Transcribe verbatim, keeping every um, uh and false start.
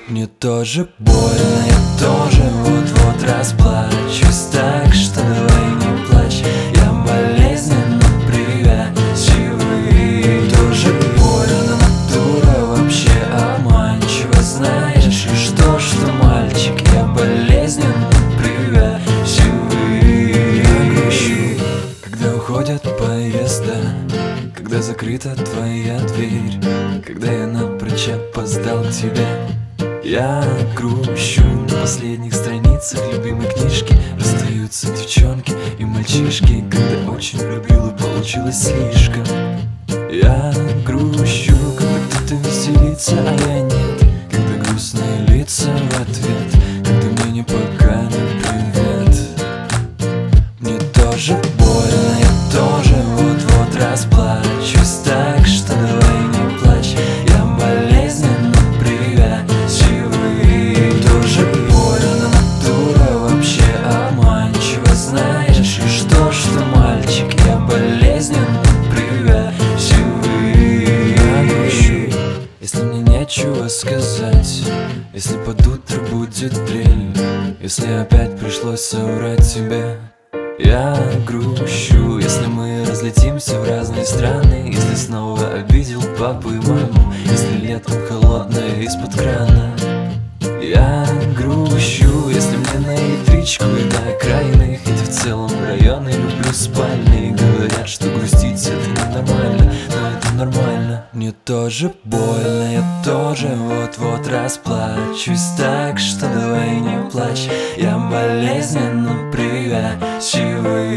Мне тоже больно, я тоже вот-вот расплачусь. Так что давай не плачь, я болезненно привязчивый. Тоже больно, натура вообще обманчива. Знаешь ли что, что мальчик, я болезненно привязчивый. Я грущу, когда уходят поезда, когда закрыта твоя дверь, когда я напрочь опоздал к тебе. Я грущу, на последних страницах любимой книжки расстаются девчонки и мальчишки, когда очень любил и получилось слишком. Я грущу, когда кто-то веселится, а я нет, когда грустные лица в ответ, когда мне не поканен привет. Мне тоже больно, я тоже вот-вот расплачусь. Так что давай не плачь, я болезненно привязчивый. Тоже больно, натура вообще обманчива. Знаешь ли что, что мальчик, я болезненно привязчивый. Я грущу, если мне нечего сказать, если под утро будет дрель, если опять пришлось соврать тебе. Я грущу, если мы разлетимся в разные страны, если снова обидел папу и маму, если летом холодное из-под крана. Я грущу, если мне на электричку и до окраины, хотя в целом районы люблю спальные. Говорят, что грустить это ненормально, но это нормально. Мне тоже больно, я тоже вот-вот расплачусь. Так что давай не плачь, я болезненно привязчивый.